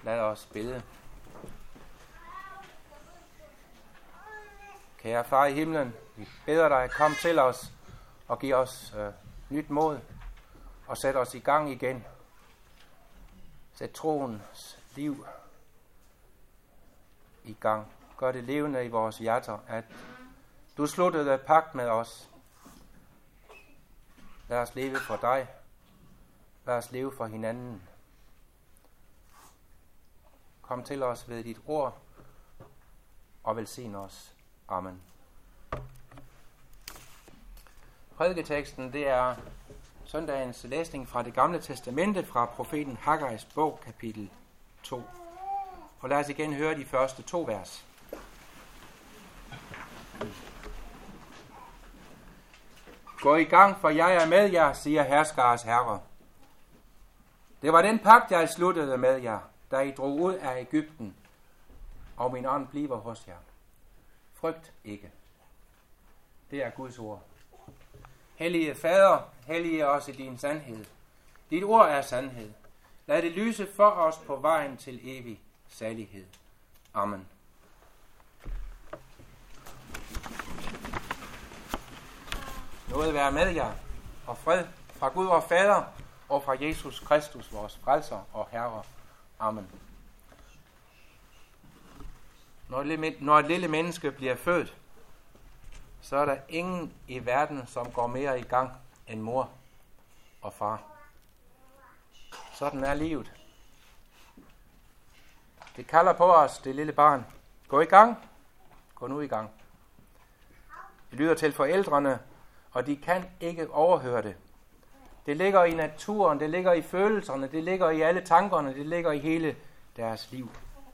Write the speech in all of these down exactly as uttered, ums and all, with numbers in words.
Lad os bede. Kære far i himlen, vi beder dig, kom til os og giv os øh, nyt mod og sæt os i gang igen. Sæt troens liv i gang. Gør det levende i vores hjerter, at du sluttede pagt med os. Lad os leve for dig. Lad os leve for hinanden. Kom til os ved dit ord og velsign os. Amen. Prædiketeksten, det er søndagens læsning fra det gamle testamente fra profeten Haggais bog, kapitel to. Og lad os igen høre de første to vers. Gå i gang, for jeg er med jer, siger herskares herre. Det var den pagt, jeg sluttede med jer, da I drog ud af Egypten, og min ånd bliver hos jer. Frygt ikke. Det er Guds ord. Hellige Fader, hellige os i din sandhed. Dit ord er sandhed. Lad det lyse for os på vejen til evig salighed. Amen. Nåde være med jer, og fred fra Gud og Fader, og fra Jesus Kristus, vores frelser og Herre. Amen. Når et lille menneske bliver født, så er der ingen i verden, som går mere i gang end mor og far. Sådan er livet. Det kalder på os, det lille barn. Gå i gang. Gå nu i gang. Det lyder til forældrene, og de kan ikke overhøre det. Det ligger i naturen, det ligger i følelserne, det ligger i alle tankerne, det ligger i hele deres liv.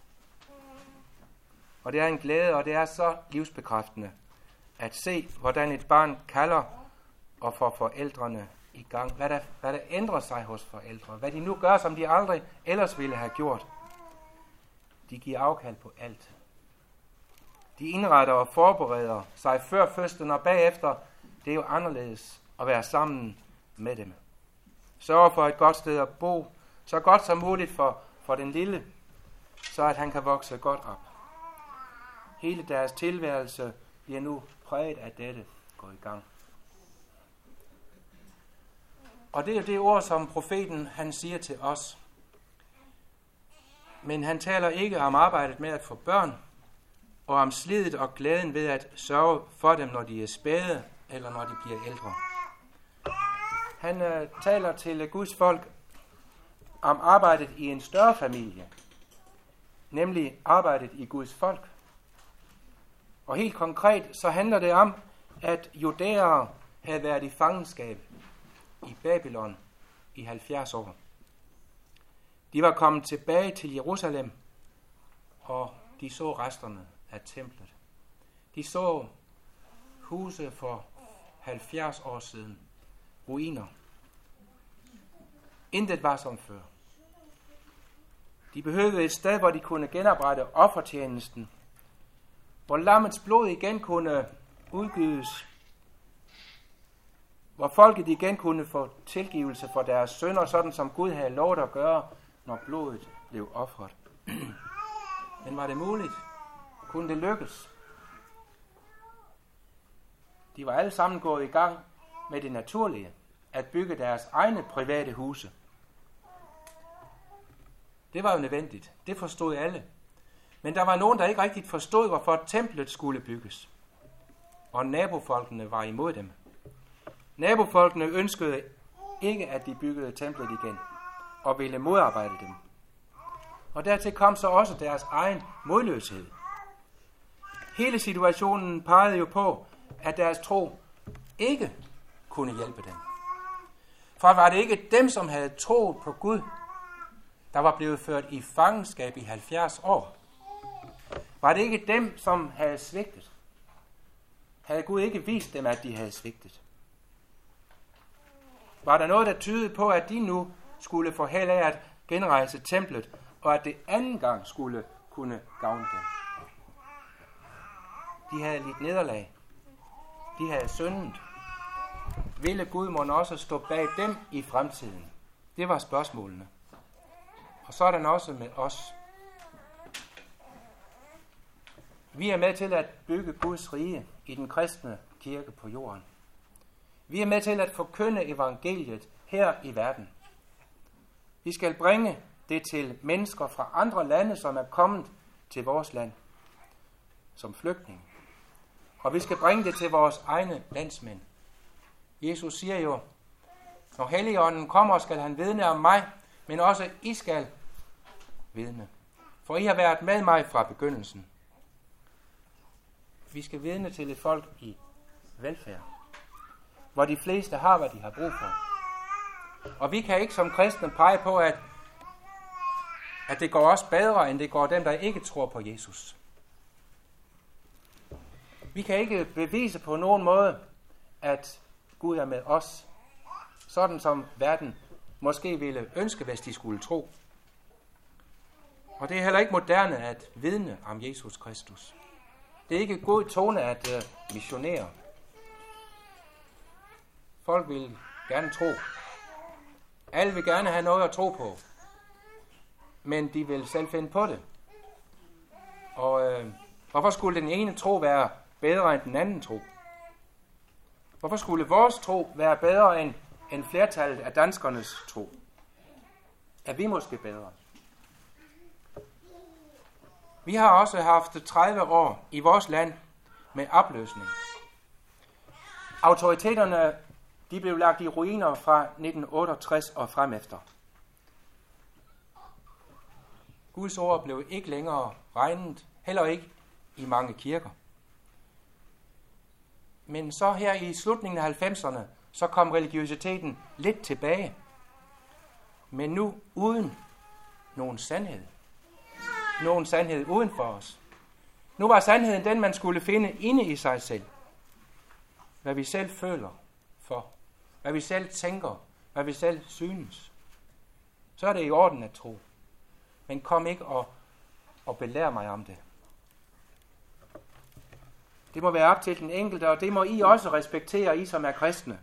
Og det er en glæde, og det er så livsbekræftende at se, hvordan et barn kalder og får forældrene i gang. Hvad der, hvad der ændrer sig hos forældre. Hvad de nu gør, som de aldrig ellers ville have gjort. De giver afkald på alt. De indretter og forbereder sig før fødslen og bagefter. Det er jo anderledes at være sammen med dem. Sørger for et godt sted at bo, så godt som muligt for, for den lille, så at han kan vokse godt op. Hele deres tilværelse bliver nu præget af dette. Gå i gang. Og det er det ord, som profeten han siger til os. Men han taler ikke om arbejdet med at få børn, og om slidet og glæden ved at sørge for dem, når de er spæde, eller når de bliver ældre. Han øh, taler til Guds folk om arbejdet i en større familie, nemlig arbejdet i Guds folk. Og helt konkret så handler det om, at judæere havde været i fangenskab i Babylon i halvfjerds år. De var kommet tilbage til Jerusalem, og de så resterne af templet. De så huse for halvfjerds år siden. Ruiner. Intet var som før. De behøvede et sted, hvor de kunne genoprette offertjenesten, hvor lammets blod igen kunne udgydes, hvor folket igen kunne få tilgivelse for deres synder, sådan som Gud havde lovet at gøre, når blodet blev ofret. Men var det muligt? Kunne det lykkes? De var alle sammen gået i gang med det naturlige, at bygge deres egne private huse. Det var jo nødvendigt. Det forstod alle. Men der var nogen, der ikke rigtigt forstod, hvorfor templet skulle bygges. Og nabofolkene var imod dem. Nabofolkene ønskede ikke, at de byggede templet igen, og ville modarbejde dem. Og dertil kom så også deres egen modløshed. Hele situationen pegede jo på, at deres tro ikke kunne hjælpe dem. For var det ikke dem, som havde troet på Gud, der var blevet ført i fangenskab i halvfjerds år? Var det ikke dem, som havde svigtet? Havde Gud ikke vist dem, at de havde svigtet? Var der noget, der tydede på, at de nu skulle få held af at genrejse templet, og at det anden gang skulle kunne gavne dem? De havde lidt nederlag. De havde syndet. Ville Gud må også stå bag dem i fremtiden? Det var spørgsmålene. Og sådan også med os. Vi er med til at bygge Guds rige i den kristne kirke på jorden. Vi er med til at forkynde evangeliet her i verden. Vi skal bringe det til mennesker fra andre lande, som er kommet til vores land som flygtninge. Og vi skal bringe det til vores egne landsmænd. Jesus siger jo, når Helligånden kommer, skal han vidne om mig, men også I skal vidne. For I har været med mig fra begyndelsen. Vi skal vidne til et folk i velfærd, hvor de fleste har, hvad de har brug for. Og vi kan ikke som kristne pege på, at, at det går også bedre, end det går dem, der ikke tror på Jesus. Vi kan ikke bevise på nogen måde, at Gud er med os, sådan som verden måske ville ønske, hvis de skulle tro. Og det er heller ikke moderne at vidne om Jesus Kristus. Det er ikke god tone at uh, missionere. Folk vil gerne tro. Alle vil gerne have noget at tro på. Men de vil selv finde på det. Og øh, hvorfor skulle den ene tro være bedre end den anden tro? Hvorfor skulle vores tro være bedre end, end flertallet af danskernes tro? Er vi måske bedre? Vi har også haft tredive år i vores land med opløsning. Autoriteterne de blev lagt i ruiner fra nitten otteogtres og frem efter. Guds ord blev ikke længere regnet, heller ikke i mange kirker. Men så her i slutningen af halvfemserne, så kom religiøsiteten lidt tilbage. Men nu uden nogen sandhed. Nogen sandhed uden for os. Nu var sandheden den, man skulle finde inde i sig selv. Hvad vi selv føler for. Hvad vi selv tænker. Hvad vi selv synes. Så er det i orden at tro. Men kom ikke og, og belær mig om det. Det må være op til den enkelte, og det må I også respektere, I som er kristne.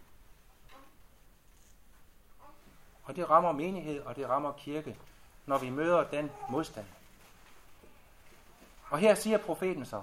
Og det rammer menighed, og det rammer kirke, når vi møder den modstand. Og her siger profeten så,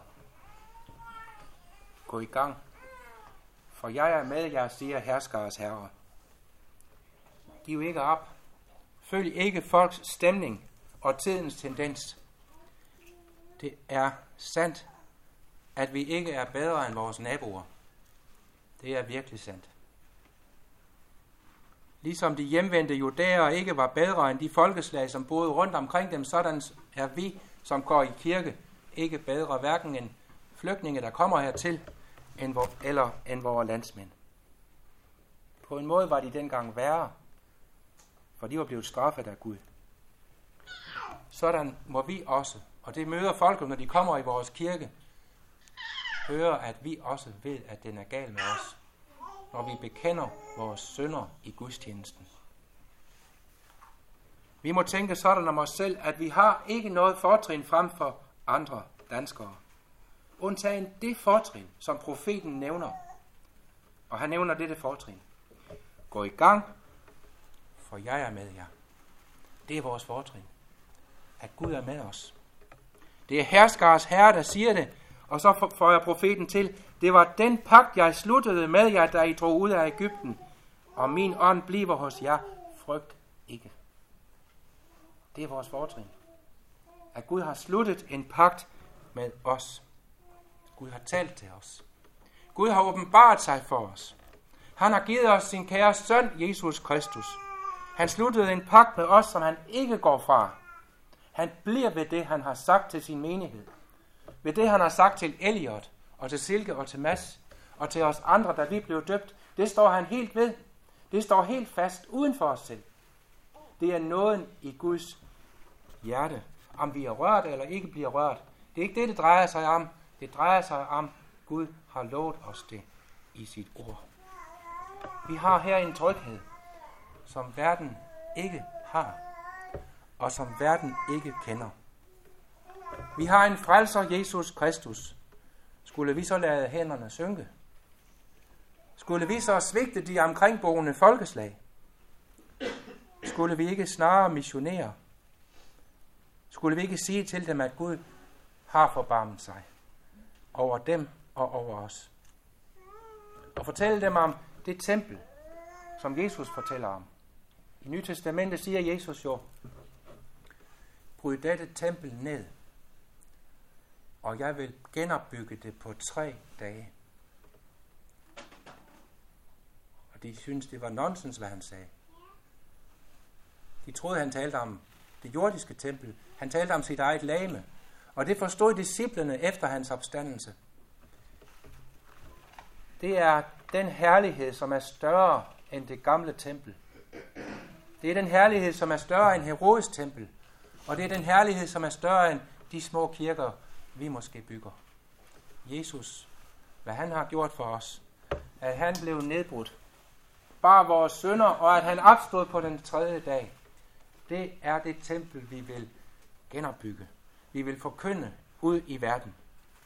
gå i gang, for jeg er med jer, siger herskares herre. Giv ikke op. Følg ikke folks stemning og tidens tendens. Det er sandt, at vi ikke er bedre end vores naboer. Det er virkelig sandt. Ligesom de hjemvendte judæer ikke var bedre end de folkeslag, som boede rundt omkring dem, sådan er vi, som går i kirke, ikke bedre hverken end flygtninge, der kommer hertil, end vor, eller end vores landsmænd. På en måde var de dengang værre, for de var blevet straffet af Gud. Sådan må vi også, og det møder folk, når de kommer i vores kirke, høre, at vi også ved, at den er gal med os, når vi bekender vores synder i gudstjenesten. Vi må tænke sådan om os selv, at vi har ikke noget fortrin frem for andre danskere. Undtagen det fortrin, som profeten nævner. Og han nævner dette fortrin. Gå i gang, for jeg er med jer. Det er vores fortrin. At Gud er med os. Det er herskars herre, der siger det. Og så får jeg profeten til, det var den pagt, jeg sluttede med jer, da I drog ud af Egypten. Og min ånd bliver hos jer. Frygt ikke. Det er vores fortrin. At Gud har sluttet en pagt med os. Gud har talt til os. Gud har åbenbaret sig for os. Han har givet os sin kære søn, Jesus Kristus. Han sluttede en pagt med os, som han ikke går fra. Han bliver ved det, han har sagt til sin menighed. Ved det, han har sagt til Elliot, og til Silke og til Mads, og til os andre, da vi blev døbt. Det står han helt ved. Det står helt fast uden for os selv. Det er nåden i Guds hjerte. Om vi er rørt eller ikke bliver rørt. Det er ikke det, det drejer sig om. Det drejer sig om, Gud har lovet os det i sit ord. Vi har her en tryghed, som verden ikke har, og som verden ikke kender. Vi har en frelser, Jesus Kristus. Skulle vi så lade hænderne synke? Skulle vi så svigte de omkringboende folkeslag? Skulle vi ikke snarere missionere? Skulle vi ikke sige til dem, at Gud har forbarmet sig over dem og over os. Og fortælle dem om det tempel, som Jesus fortæller om. I Nye Testamentet siger Jesus jo, bryd dette tempel ned, og jeg vil genopbygge det på tre dage. Og de synes, det var nonsens, hvad han sagde. De troede, han talte om det jordiske tempel. Han talte om sit eget legeme. Og det forstod disciplene efter hans opstandelse. Det er den herlighed, som er større end det gamle tempel. Det er den herlighed, som er større end Herodes tempel. Og det er den herlighed, som er større end de små kirker, vi måske bygger. Jesus, hvad han har gjort for os, at han blev nedbrudt, bare vores synder, og at han opstod på den tredje dag, det er det tempel, vi vil genopbygge. Vi vil forkynde ud i verden.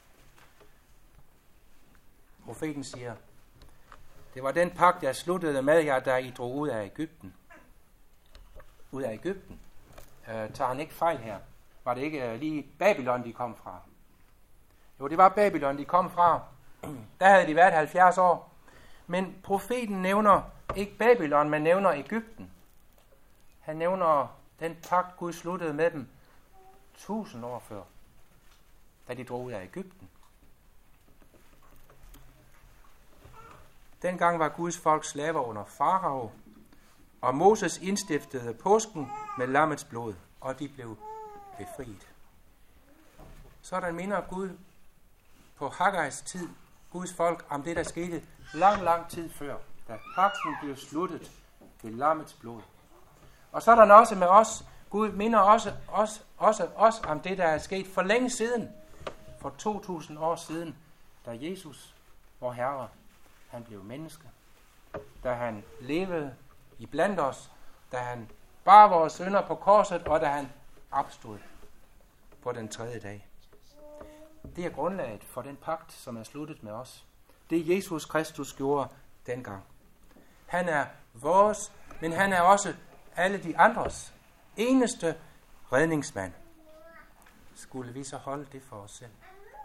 Profeten siger, det var den pagt, jeg sluttede med jer, da I drog ud af Egypten. Ud af Egypten. Øh, tager han ikke fejl her? Var det ikke øh, lige Babylon, de kom fra? Jo, det var Babylon, de kom fra. Der havde de været halvfjerds år. Men profeten nævner ikke Babylon, men nævner Egypten. Han nævner den pagt, Gud sluttede med dem tusind år før, da de drog ud af Egypten. Dengang var Guds folk slaver under farao, og Moses indstiftede påsken med lammets blod, og de blev befriet. Sådan minder Gud på Haggais tid, Guds folk, om det, der skete lang, lang tid før, da pagten blev sluttet ved lammets blod. Og sådan også med os. Gud minder også os, også os om det, der er sket for længe siden, for to tusind år siden, da Jesus, vor Herre, han blev menneske, da han levede i blandt os, da han bar vores synder på korset, og da han opstod på den tredje dag. Det er grundlaget for den pagt, som er sluttet med os. Det Jesus Kristus gjorde dengang. Han er vores, men han er også alle de andres eneste redningsmand. Skulle vi så holde det for os selv?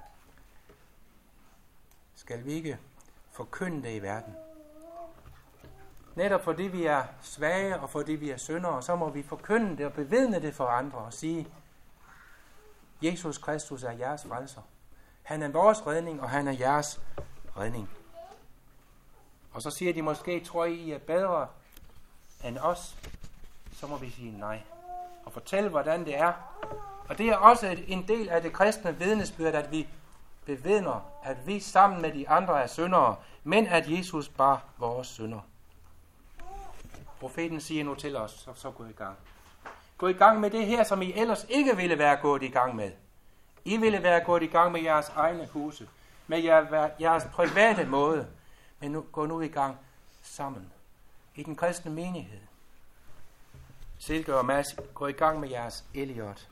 Skal vi ikke forkynde det i verden? Netop fordi vi er svage, og fordi vi er syndere, så må vi forkynde det og bevidne det for andre og sige, Jesus Kristus er jeres frelser. Han er vores redning, og han er jeres redning. Og så siger de måske, tror I, I er bedre end os? Så må vi sige nej. Og fortælle, hvordan det er. Og det er også en del af det kristne vidnesbyrd, at vi bevidner, at vi sammen med de andre er syndere, men at Jesus bar vores synder. Profeten siger nu til os, så, så gå i gang. Gå i gang med det her, som I ellers ikke ville være gået i gang med. I ville være gået i gang med jeres egne huse, med jeres private måde. Men nu, gå nu i gang sammen i den kristne menighed. Silke og Mads, gå i gang med jeres Elliot.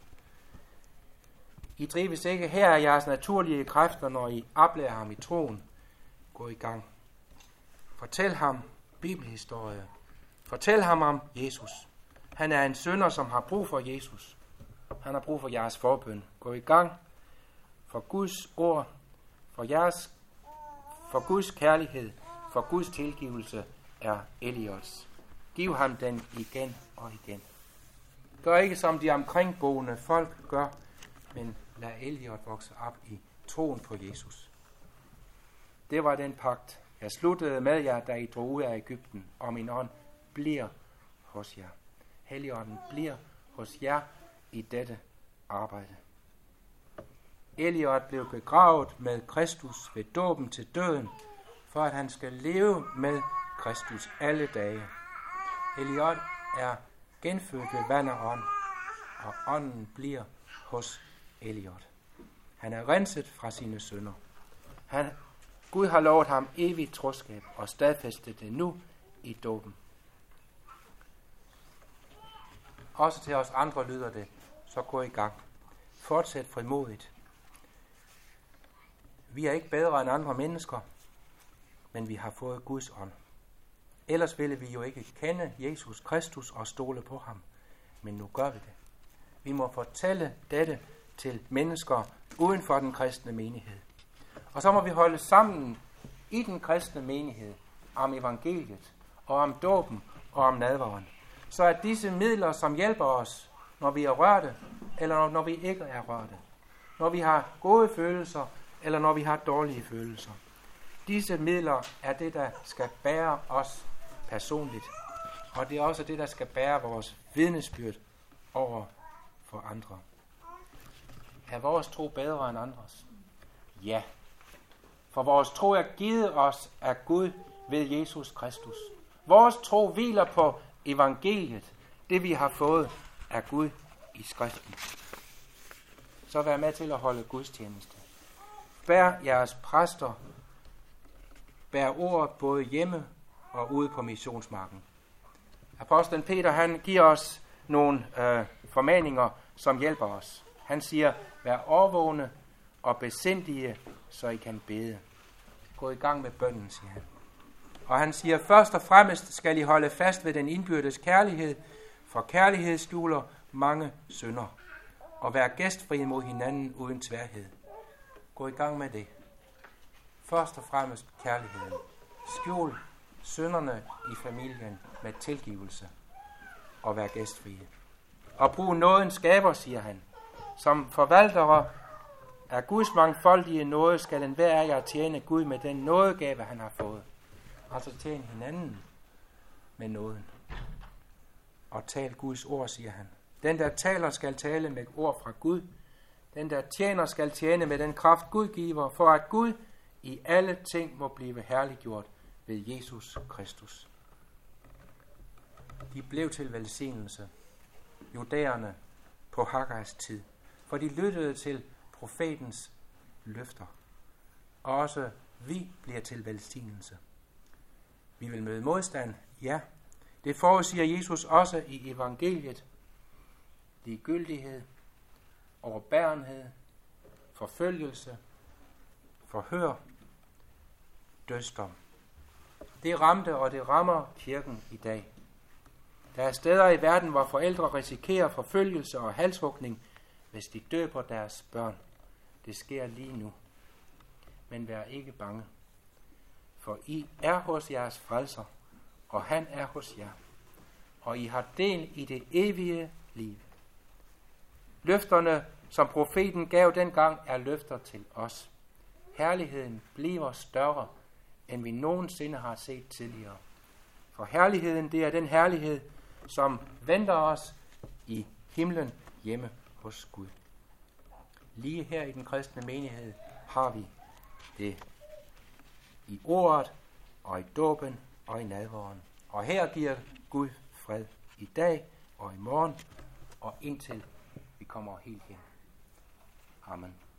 I drives ikke her af jeres naturlige kræfter, når I oplærer ham i troen. Gå i gang. Fortæl ham bibelhistorie. Fortæl ham om Jesus. Han er en synder, som har brug for Jesus. Han har brug for jeres forbøn. Gå i gang for Guds ord, for jeres, for Guds kærlighed, for Guds tilgivelse er Eliots. Giv ham den igen og igen. Gør ikke som de omkringboende folk gør, men lad Eliot vokse op i troen på Jesus. Det var den pagt, jeg sluttede med jer, da I drog ud af Egypten, og min ånd bliver hos jer. Helligånden bliver hos jer i dette arbejde. Eliot blev begravet med Kristus ved dåben til døden, for at han skal leve med Kristus alle dage. Eliot er genfødt ved vand og ånd, og ånden bliver hos Eliot. Han er renset fra sine synder. Han, Gud har lovet ham evigt troskab og stadfæstet det nu i dåben. Også til os andre lyder det, så gå i gang. Fortsæt frimodigt. Vi er ikke bedre end andre mennesker, men vi har fået Guds ånd. Ellers ville vi jo ikke kende Jesus Kristus og stole på ham. Men nu gør vi det. Vi må fortælle dette til mennesker, uden for den kristne menighed. Og så må vi holde sammen i den kristne menighed om evangeliet og om dåben og om nadveren. Så at disse midler, som hjælper os, når vi er rørte, eller når vi ikke er rørte, når vi har gode følelser, eller når vi har dårlige følelser, disse midler er det, der skal bære os personligt. Og det er også det, der skal bære vores vidnesbyrd over for andre. Er vores tro bedre end andres? Ja. For vores tro er givet os af Gud ved Jesus Kristus. Vores tro hviler på evangeliet, det vi har fået af Gud i skriften. Så vær med til at holde gudstjeneste. Bær jeres præster, bær ordet både hjemme og ude på missionsmarken. Apostlen Peter, han giver os nogle øh, formaninger, som hjælper os. Han siger, vær årvågne og besindige, så I kan bede. Gå i gang med bønnen, siger han. Og han siger, først og fremmest skal I holde fast ved den indbyrdes kærlighed, for kærlighed skjuler mange synder. Og vær gæstfri mod hinanden uden tværhed. Gå i gang med det. Først og fremmest kærligheden. Skjul synderne i familien med tilgivelse. Og vær gæstfrie. Og brug nåden skaber, siger han. Som forvaltere af Guds mangfoldige nåde skal enhver af jer tjene Gud med den nådegave, han har fået. Altså tjene hinanden med nåden. Og tal Guds ord, siger han. Den, der taler, skal tale med ord fra Gud. Den, der tjener, skal tjene med den kraft, Gud giver, for at Gud i alle ting må blive herliggjort ved Jesus Kristus. De blev til velsignelse, judæerne på Haggais tid, for de lyttede til profetens løfter. Og også vi bliver til velsignelse. Vi vil møde modstand, ja. Det forudsiger Jesus også i evangeliet. Ligegyldighed, overbærenhed, forfølgelse, forhør, dødsdom. Det ramte og det rammer kirken i dag. Der er steder i verden, hvor forældre risikerer forfølgelse og halshugning, hvis de døber deres børn. Det sker lige nu. Men vær ikke bange. For I er hos jeres frelser, og han er hos jer. Og I har del i det evige liv. Løfterne, som profeten gav dengang, er løfter til os. Herligheden bliver større, end vi nogensinde har set tidligere. For herligheden, det er den herlighed, som venter os i himlen hjemme hos Gud. Lige her i den kristne menighed har vi det i ordet og i dåben og i nadveren. Og her giver Gud fred i dag og i morgen og indtil vi kommer helt hjem. Amen.